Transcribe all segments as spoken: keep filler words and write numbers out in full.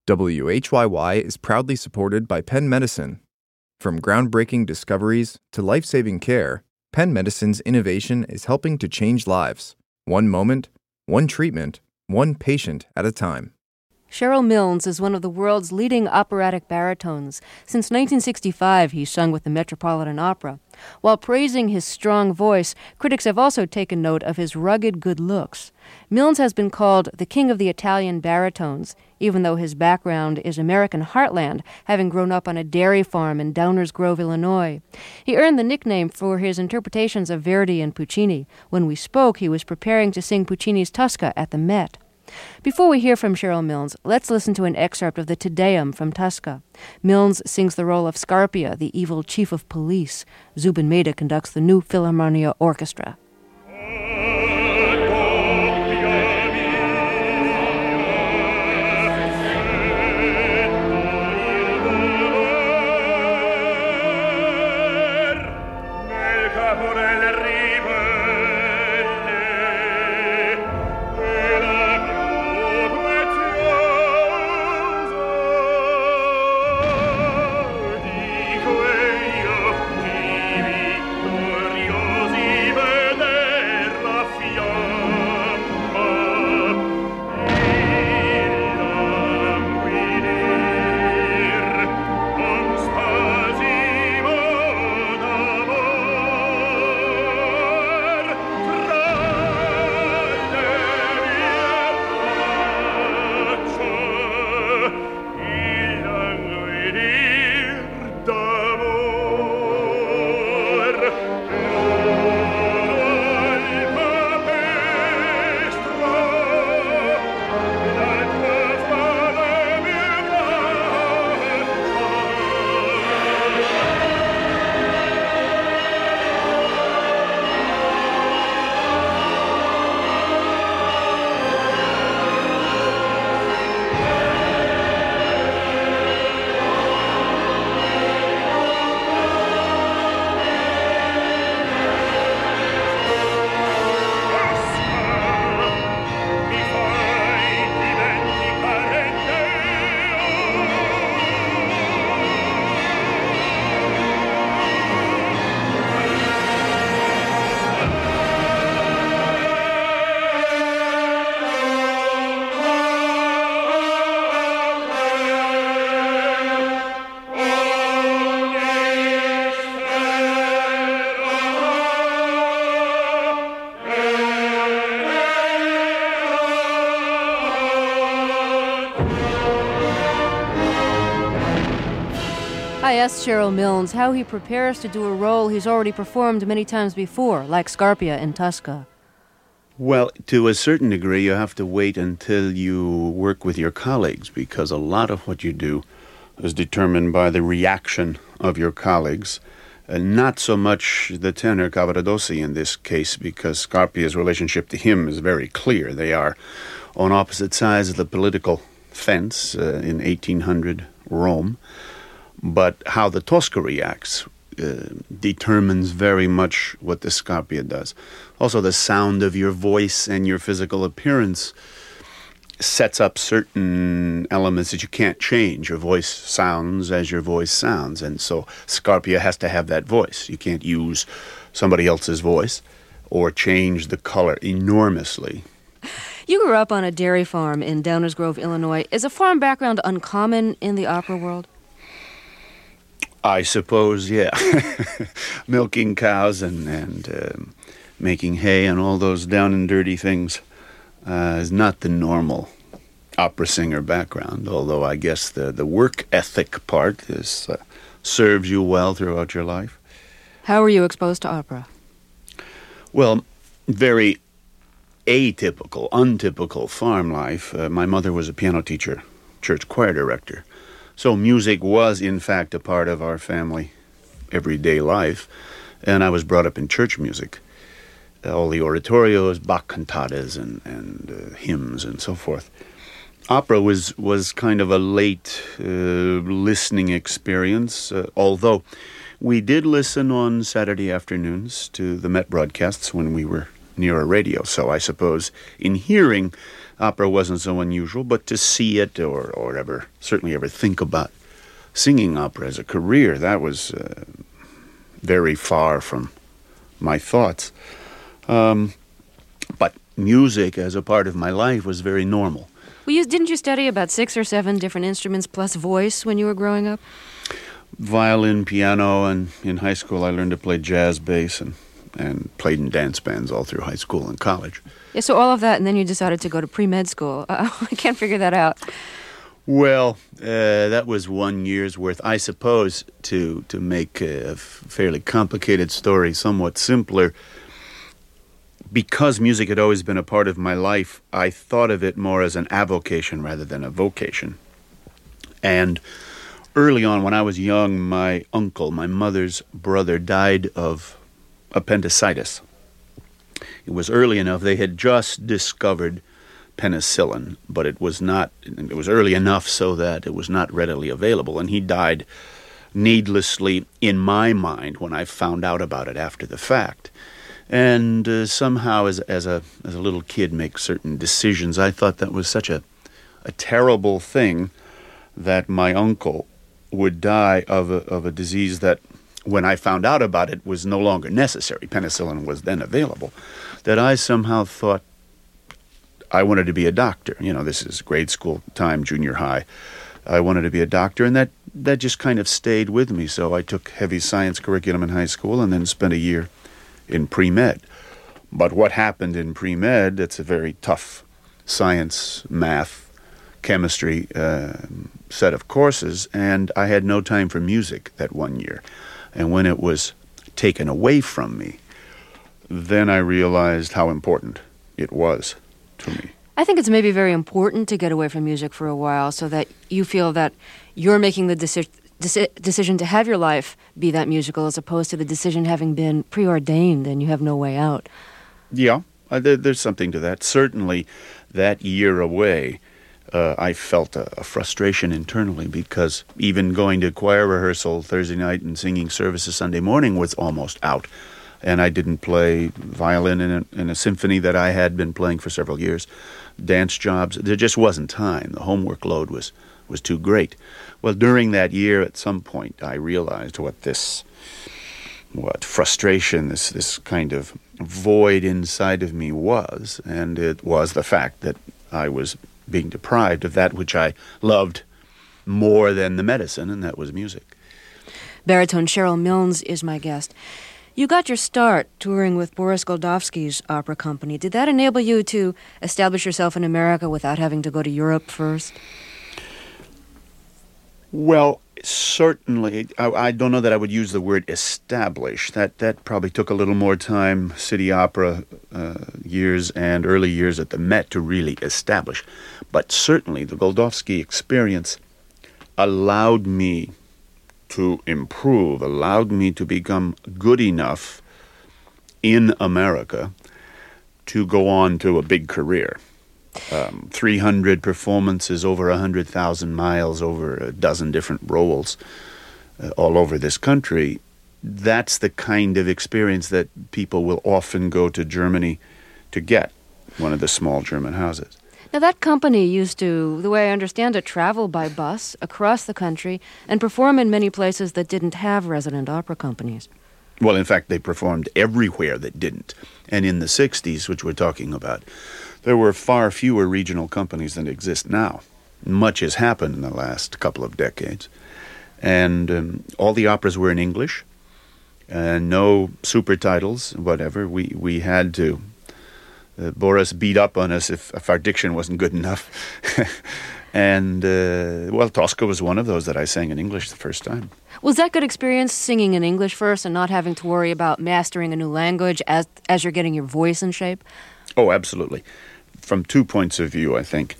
W H Y Y is proudly supported by Penn Medicine. From groundbreaking discoveries to life-saving care, Penn Medicine's innovation is helping to change lives, one moment, one treatment, one patient at a time. Cheryl Milnes is one of the world's leading operatic baritones. Since nineteen sixty-five, he's sung with the Metropolitan Opera. While praising his strong voice, critics have also taken note of his rugged good looks. Milnes has been called the king of the Italian baritones, even though his background is American heartland, having grown up on a dairy farm in Downers Grove, Illinois. He earned the nickname for his interpretations of Verdi and Puccini. When we spoke, he was preparing to sing Puccini's Tosca at the Met. Before we hear from Cheryl Milnes, let's listen to an excerpt of the Te Deum from Tosca. Milnes sings the role of Scarpia, the evil chief of police. Zubin Mehta conducts the New Philharmonia Orchestra. I asked Cheryl Milnes how he prepares to do a role he's already performed many times before, like Scarpia in Tosca. Well, to a certain degree, you have to wait until you work with your colleagues, because a lot of what you do is determined by the reaction of your colleagues. Uh, not so much the tenor Cavaradossi in this case, because Scarpia's relationship to him is very clear. They are on opposite sides of the political fence uh, in eighteen hundred Rome. But how the Tosca reacts uh, determines very much what the Scarpia does. Also, the sound of your voice and your physical appearance sets up certain elements that you can't change. Your voice sounds as your voice sounds, and so Scarpia has to have that voice. You can't use somebody else's voice or change the color enormously. You grew up on a dairy farm in Downers Grove, Illinois. Is a farm background uncommon in the opera world? I suppose, yeah. Milking cows and, and um, making hay and all those down and dirty things uh, is not the normal opera singer background, although I guess the, the work ethic part is, uh, serves you well throughout your life. How were you exposed to opera? Well, very atypical, untypical farm life. Uh, my mother was a piano teacher, church choir director. So music was, in fact, a part of our family everyday life, and I was brought up in church music. All the oratorios, Bach cantatas, and, and uh, hymns, and so forth. Opera was, was kind of a late uh, listening experience, uh, although we did listen on Saturday afternoons to the Met broadcasts when we were near a radio. So I suppose in hearing, Opera wasn't so unusual, but to see it or, or ever, certainly ever think about singing opera as a career, that was uh, very far from my thoughts. Um, but music as a part of my life was very normal. Well, you, didn't you study about six or seven different instruments plus voice when you were growing up? Violin, piano, and in high school I learned to play jazz bass and, and played in dance bands all through high school and college. Yeah, so all of that, and then you decided to go to pre-med school. Uh, I can't figure that out. Well, uh, that was one year's worth. I suppose to to make a fairly complicated story somewhat simpler, because music had always been a part of my life, I thought of it more as an avocation rather than a vocation. And early on, when I was young, my uncle, my mother's brother, died of appendicitis. It was early enough. They had just discovered penicillin, but it was not, it was early enough so that it was not readily available. And he died needlessly in my mind when I found out about it after the fact. And uh, somehow, as, as, a, as a little kid, make certain decisions, I thought that was such a, a terrible thing that my uncle would die of a, of a disease that, when I found out about it, was no longer necessary. Penicillin was then available. That I somehow thought I wanted to be a doctor. You know, this is grade school time, junior high. I wanted to be a doctor, and that, that just kind of stayed with me. So I took heavy science curriculum in high school and then spent a year in pre-med. But what happened in pre-med, it's a very tough science, math, chemistry uh, set of courses, and I had no time for music that one year. And when it was taken away from me, then I realized how important it was to me. I think it's maybe very important to get away from music for a while so that you feel that you're making the deci- deci- decision to have your life be that musical as opposed to the decision having been preordained and you have no way out. Yeah, uh, there, there's something to that. Certainly that year away, uh, I felt a, a frustration internally because even going to choir rehearsal Thursday night and singing services Sunday morning was almost out. And I didn't play violin in a, in a symphony that I had been playing for several years. Dance jobs, there just wasn't time. The homework load was, was too great. Well, during that year, at some point, I realized what this, what frustration, this, this kind of void inside of me was. And it was the fact that I was being deprived of that which I loved more than the medicine, and that was music. Baritone Cheryl Milnes is my guest. You got your start touring with Boris Goldovsky's opera company. Did that enable you to establish yourself in America without having to go to Europe first? Well, certainly. I, I don't know that I would use the word establish. That that probably took a little more time, City Opera uh, years and early years at the Met, to really establish. But certainly the Goldovsky experience allowed me to improve, allowed me to become good enough in America to go on to a big career. Um, three hundred performances, over one hundred thousand miles, over a dozen different roles uh, all over this country. That's the kind of experience that people will often go to Germany to get, one of the small German houses. Now, that company used to, the way I understand it, travel by bus across the country and perform in many places that didn't have resident opera companies. Well, in fact, they performed everywhere that didn't. And in the sixties, which we're talking about, there were far fewer regional companies than exist now. Much has happened in the last couple of decades. And um, all the operas were in English, and no super titles, whatever. We, we had to... Uh, Boris beat up on us if, if our diction wasn't good enough. and, uh, well, Tosca was one of those that I sang in English the first time. Was that good experience, singing in English first and not having to worry about mastering a new language as as you're getting your voice in shape? Oh, absolutely. From two points of view, I think.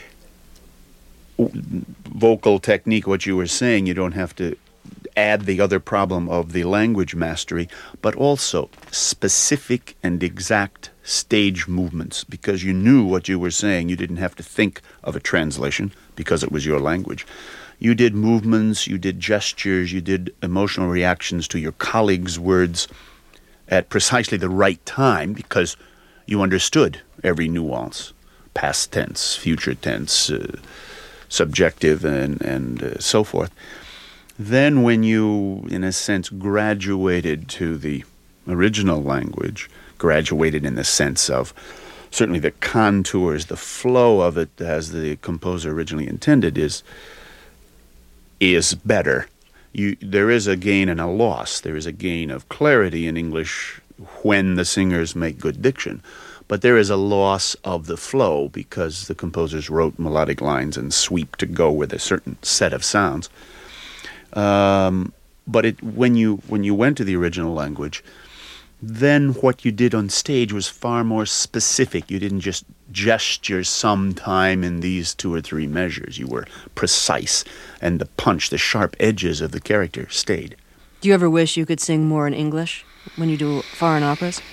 Vocal technique, what you were saying, you don't have to add the other problem of the language mastery, but also specific and exact stage movements, because you knew what you were saying. You didn't have to think of a translation because it was your language. You did movements, you did gestures, you did emotional reactions to your colleagues' words at precisely the right time because you understood every nuance past tense, future tense, uh, subjective, and, and uh, so forth. Then when you, in a sense, graduated to the original language, graduated in the sense of certainly the contours, the flow of it as the composer originally intended is is better. You, there is a gain and a loss. There is a gain of clarity in English when the singers make good diction. But there is a loss of the flow because the composers wrote melodic lines and sweep to go with a certain set of sounds. Um, but it, when you when you went to the original language, then what you did on stage was far more specific. You didn't just gesture sometime in these two or three measures. You were precise, and the punch, the sharp edges of the character stayed. Do you ever wish you could sing more in English when you do foreign operas?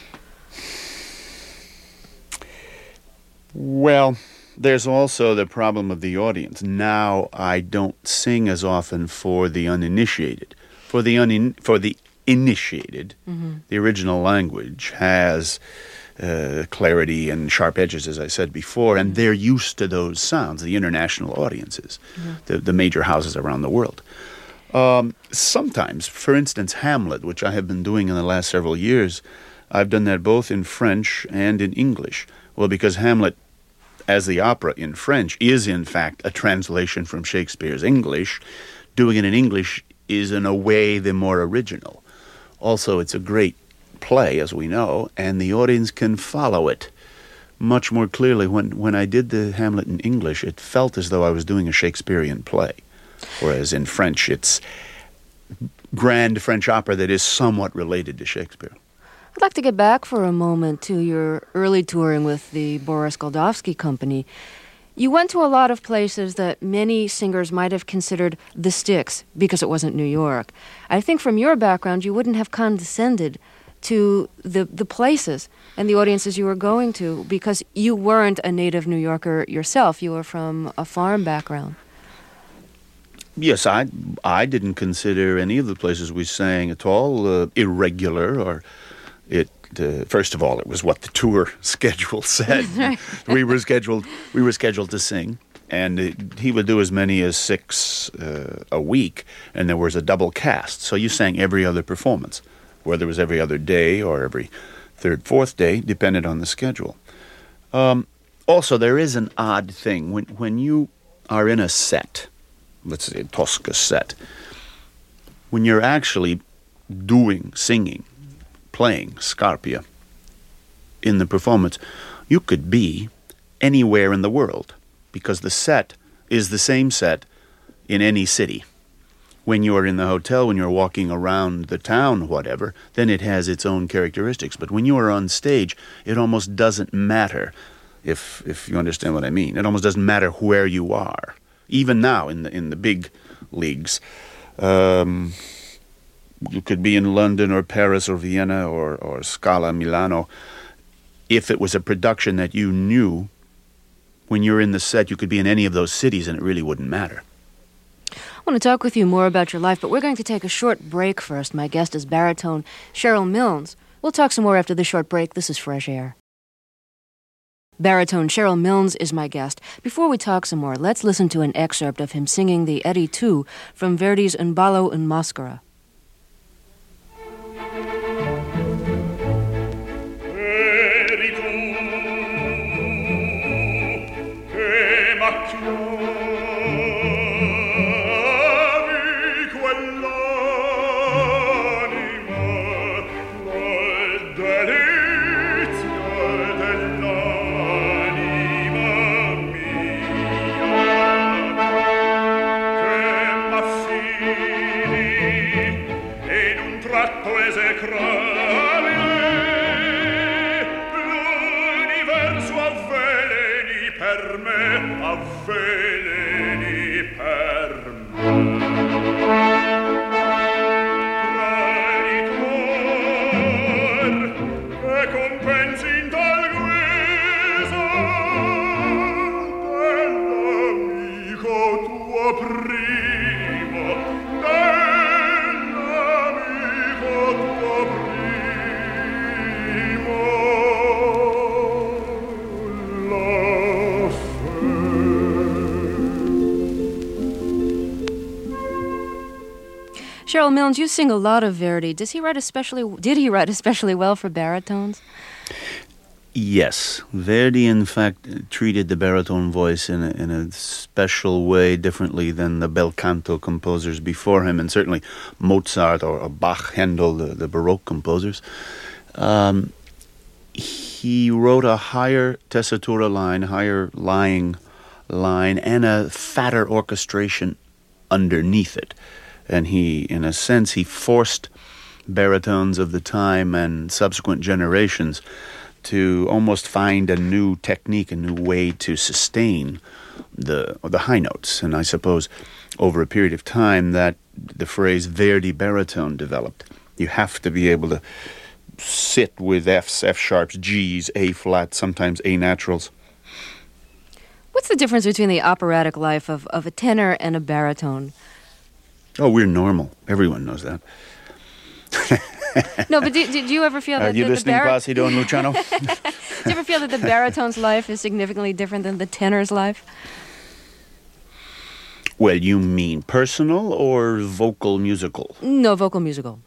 Well, there's also the problem of the audience. Now I don't sing as often for the uninitiated. For the unin- for the initiated, mm-hmm. the original language has uh, clarity and sharp edges, as I said before, and they're used to those sounds, the international audiences, mm-hmm. the, the major houses around the world. Um, sometimes, for instance, Hamlet, which I have been doing in the last several years, I've done that both in French and in English. Well, because Hamlet, as the opera in French, is in fact a translation from Shakespeare's English, doing it in English is in a way the more original. Also, it's a great play, as we know, and the audience can follow it much more clearly. When when I did the Hamlet in English, it felt as though I was doing a Shakespearean play, whereas in French, it's grand French opera that is somewhat related to Shakespeare. I'd like to get back for a moment to your early touring with the Boris Goldovsky Company. You went to a lot of places that many singers might have considered the sticks because it wasn't New York. I think from your background, you wouldn't have condescended to the, the places and the audiences you were going to because you weren't a native New Yorker yourself. You were from a farm background. Yes, I I didn't consider any of the places we sang at all uh, irregular or it. Uh, first of all, it was what the tour schedule said. we were scheduled. We were scheduled to sing, and it, he would do as many as six uh, a week, and there was a double cast. So you sang every other performance, whether it was every other day or every third, fourth day, depended on the schedule. Um, also, there is an odd thing when when you are in a set, let's say a Tosca set, when you're actually doing singing. Playing Scarpia in the performance, you could be anywhere in the world because the set is the same set in any city. When you're in the hotel, when you're walking around the town, whatever, then it has its own characteristics. But when you are on stage, it almost doesn't matter, if if you understand what I mean. It almost doesn't matter where you are. Even now in the in the big leagues, um, you could be in London or Paris or Vienna or, or Scala, Milano. If it was a production that you knew, when you're in the set, you could be in any of those cities and it really wouldn't matter. I want to talk with you more about your life, but we're going to take a short break first. My guest is baritone Cheryl Milnes. We'll talk some more after this short break. This is Fresh Air. Baritone Cheryl Milnes is my guest. Before we talk some more, let's listen to an excerpt of him singing the Eddie two from Verdi's Un ballo in Maschera. Love Cheryl Milnes, you sing a lot of Verdi. Does he write especially? Did he write especially well for baritones? Yes. Verdi, in fact, treated the baritone voice in a, in a special way, differently than the bel canto composers before him, and certainly Mozart or, or Bach, Handel, the, the Baroque composers. Um, he wrote a higher tessitura line, higher lying line, and a fatter orchestration underneath it. And he, in a sense, he forced baritones of the time and subsequent generations to almost find a new technique, a new way to sustain the the high notes. And I suppose over a period of time that the phrase Verdi baritone developed. You have to be able to sit with Fs, F sharps, Gs, A flats, sometimes A naturals. What's the difference between the operatic life of, of a tenor and a baritone? Oh, we're normal. Everyone knows that. No, but did, did you ever feel that Are you the, listening, the bar- Placido and Luciano? Do you ever feel that the baritone's life is significantly different than the tenor's life? Well, you mean personal or vocal musical? No, vocal musical.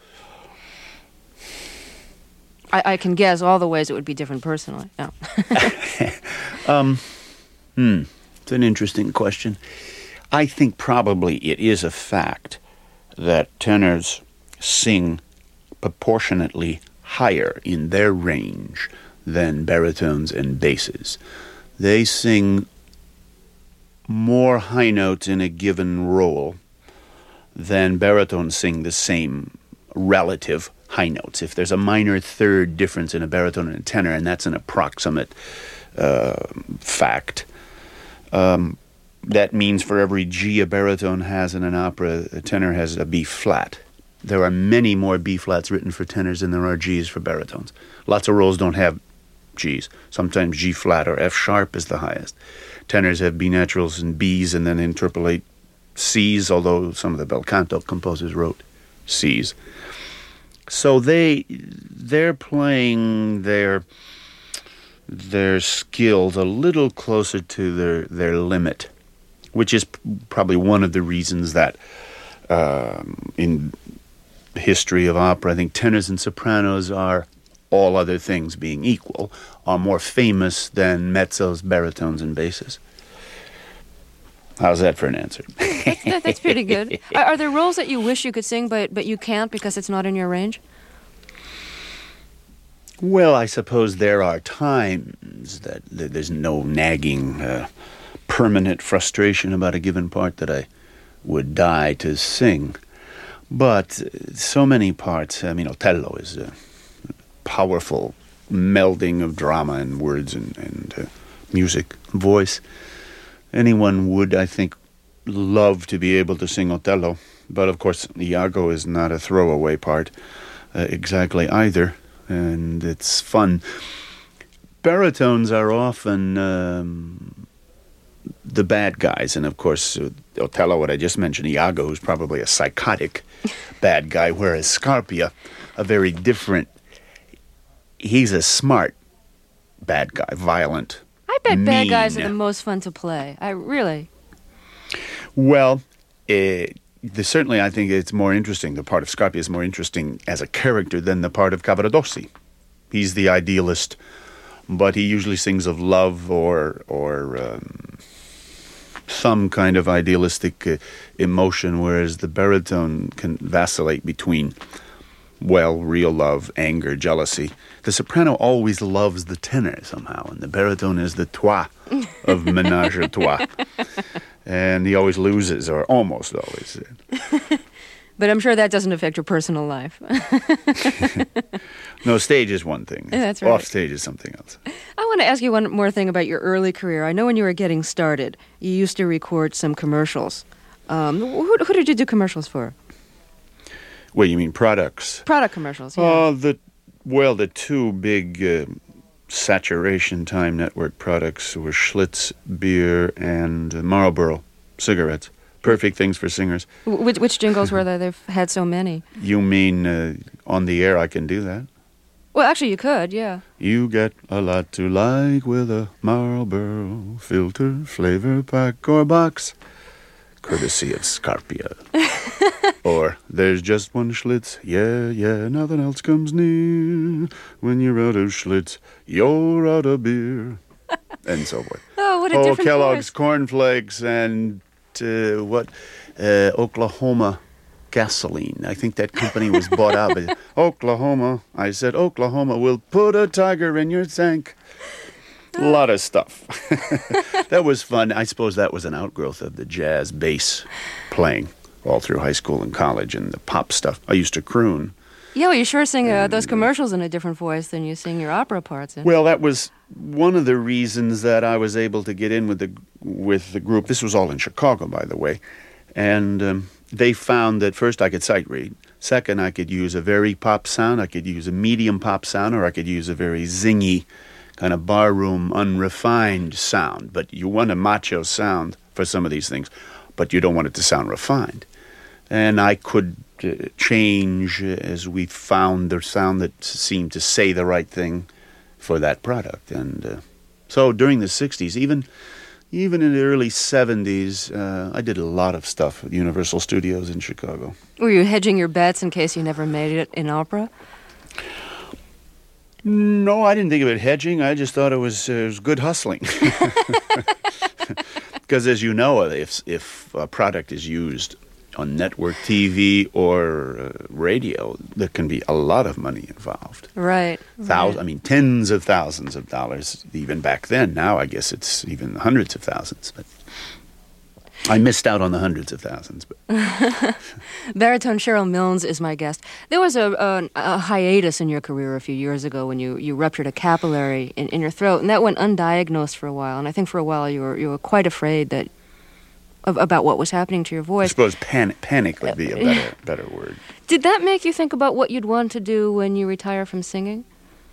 I, I can guess all the ways it would be different personally. No. um, hmm, it's an interesting question. I think probably it is a fact that tenors sing proportionately higher in their range than baritones and basses. They sing more high notes in a given role than baritones sing the same relative high notes. If there's a minor third difference in a baritone and a tenor, and that's an approximate uh, fact, um, that means for every G a baritone has in an opera, a tenor has a B flat. There are many more B flats written for tenors than there are Gs for baritones. Lots of roles don't have Gs. Sometimes G flat or F sharp is the highest. Tenors have B naturals and Bs and then interpolate Cs, although some of the bel canto composers wrote Cs. So they they're playing their their skills a little closer to their their limit, which is probably one of the reasons that um, in history of opera, I think tenors and sopranos are, all other things being equal, are more famous than mezzos, baritones, and basses. How's that for an answer? that's, that, that's pretty good. Are, are there roles that you wish you could sing, but but you can't because it's not in your range? Well, I suppose there are times that, that there's no nagging, uh, permanent frustration about a given part that I would die to sing. But so many parts, I mean, Otello is a powerful melding of drama and words and, and uh, music, voice. Anyone would, I think, love to be able to sing Otello. But, of course, Iago is not a throwaway part uh, exactly either, and it's fun. Baritones are often um, the bad guys, and, of course, uh, Otello, what I just mentioned, Iago, who's probably a psychotic bad guy, whereas Scarpia, a very different, he's a smart bad guy, violent, I bet mean. Bad guys are the most fun to play. I really. Well, uh, the, certainly I think it's more interesting, the part of Scarpia is more interesting as a character than the part of Cavaradossi. He's the idealist, but he usually sings of love or, or um, some kind of idealistic uh, emotion, whereas the baritone can vacillate between, well, real love, anger, jealousy. The soprano always loves the tenor somehow, and the baritone is the toi of Ménage à Trois. And he always loses, or almost always. But I'm sure that doesn't affect your personal life. No, stage is one thing. Yeah, that's right. Off stage is something else. I want to ask you one more thing about your early career. I know when you were getting started, you used to record some commercials. Um, who, who did you do commercials for? Well, you mean products? Product commercials, yeah. Oh, the well, the two big uh, saturation time network products were Schlitz beer and uh, Marlboro cigarettes. Perfect things for singers. Which, which jingles were there? They've had so many. You mean uh, on the air I can do that? Well, actually, you could, yeah. You get a lot to like with a Marlboro filter, flavor pack, or box. Courtesy of Scarpia. Or, there's just one Schlitz, yeah, yeah, nothing else comes near. When you're out of Schlitz, you're out of beer. And so forth. Oh, what a oh, different Kellogg's voice. Cornflakes and uh, what? Uh, Oklahoma Gasoline. I think that company was bought out. But Oklahoma. I said, Oklahoma will put a tiger in your tank. A lot of stuff. That was fun. I suppose that was an outgrowth of the jazz bass playing all through high school and college and the pop stuff. I used to croon. Yeah, well, you sure sing uh, those commercials in a different voice than you sing your opera parts in. Well, that was one of the reasons that I was able to get in with the with the group. This was all in Chicago, by the way. And um, they found that first I could sight read. Second, I could use a very pop sound. I could use a medium pop sound, or I could use a very zingy, kind of barroom, unrefined sound. But you want a macho sound for some of these things, but you don't want it to sound refined. And I could uh, change as we found the sound that seemed to say the right thing for that product. And uh, so during the sixties, even even in the early seventies, uh, I did a lot of stuff at Universal Studios in Chicago. Were you hedging your bets in case you never made it in opera? No, I didn't think of it hedging. I just thought it was, uh, it was good hustling. Because as you know, if if a product is used on network T V or uh, radio, there can be a lot of money involved. Right. Thousands, right. I mean, tens of thousands of dollars, even back then. Now I guess it's even hundreds of thousands. But I missed out on the hundreds of thousands. But Baritone Cheryl Milnes is my guest. There was a, a, a hiatus in your career a few years ago when you, you ruptured a capillary in, in your throat, and that went undiagnosed for a while. And I think for a while you were you were quite afraid that of, about what was happening to your I voice. suppose panic, panic would be a better better word. Did that make you think about what you'd want to do when you retire from singing?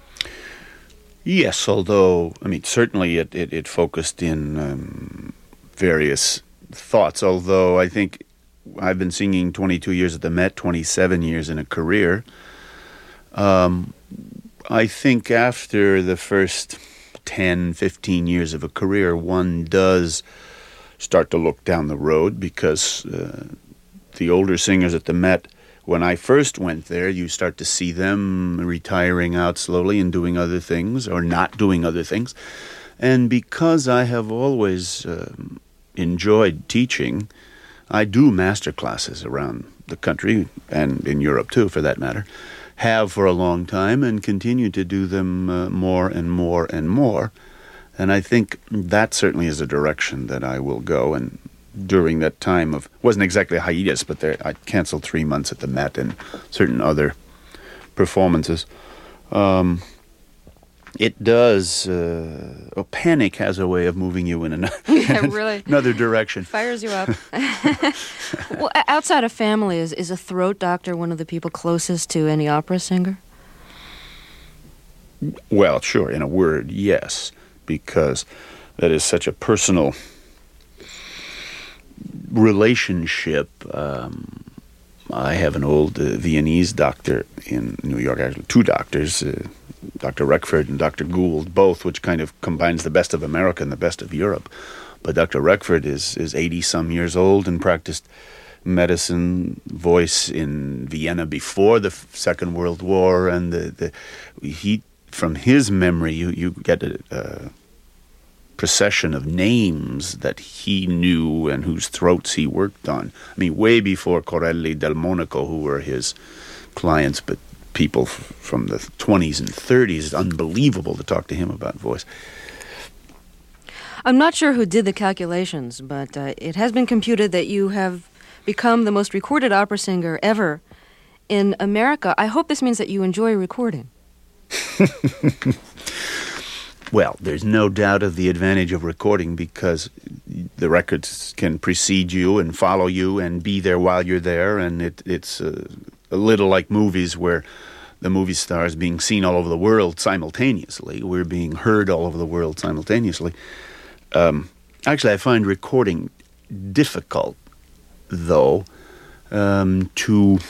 Yes, although, I mean, certainly it, it, it focused in um, various thoughts, although I think I've been singing twenty-two years at the Met, twenty-seven years in a career. Um, I think after the first ten, fifteen years of a career, one does start to look down the road because uh, the older singers at the Met, when I first went there, you start to see them retiring out slowly and doing other things or not doing other things. And because I have always um, enjoyed teaching, I do master classes around the country and in Europe too, for that matter, have for a long time and continue to do them uh, more and more and more. And I think that certainly is a direction that I will go. And during that time of, wasn't exactly a hiatus, but there, I canceled three months at the Met and certain other performances. Um, it does, uh, oh, panic has a way of moving you in another, Yeah, really. another direction. Fires you up. Well, o- outside of family, is, is a throat doctor one of the people closest to any opera singer? Well, sure, in a word, yes, because that is such a personal relationship. Um, I have an old uh, Viennese doctor in New York, actually two doctors, uh, Doctor Reckford and Doctor Gould, both, which kind of combines the best of America and the best of Europe. But Doctor Reckford is is eighty-some years old and practiced medicine, voice in Vienna before the Second World War, and the, the he from his memory, you, you get a, a procession of names that he knew and whose throats he worked on. I mean, way before Corelli, Delmonico, who were his clients, but people f- from the twenties and thirties. It's unbelievable to talk to him about voice. I'm not sure who did the calculations, but uh, it has been computed that you have become the most recorded opera singer ever in America. I hope this means that you enjoy recording. Well, there's no doubt of the advantage of recording because the records can precede you and follow you and be there while you're there, and it, it's uh, a little like movies where the movie star is being seen all over the world simultaneously. We're being heard all over the world simultaneously. Um, actually, I find recording difficult, though, um, to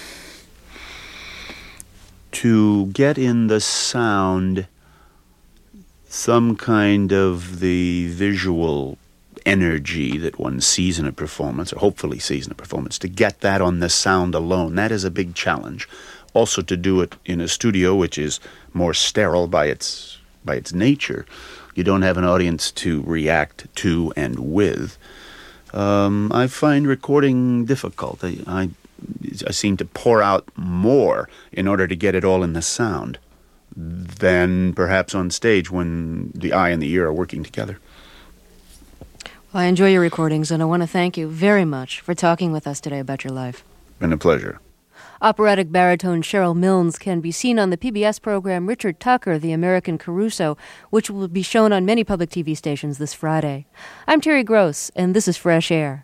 to get in the sound some kind of the visual energy that one sees in a performance, or hopefully sees in a performance, to get that on the sound alone, that is a big challenge. Also to do it in a studio, which is more sterile by its by its nature. You don't have an audience to react to and with. Um, I find recording difficult. I, I, I seem to pour out more in order to get it all in the sound than perhaps on stage when the eye and the ear are working together. Well, I enjoy your recordings, and I want to thank you very much for talking with us today about your life. Been a pleasure. Operatic baritone Cheryl Milnes can be seen on the P B S program Richard Tucker, the American Caruso, which will be shown on many public T V stations this Friday. I'm Terry Gross, and this is Fresh Air.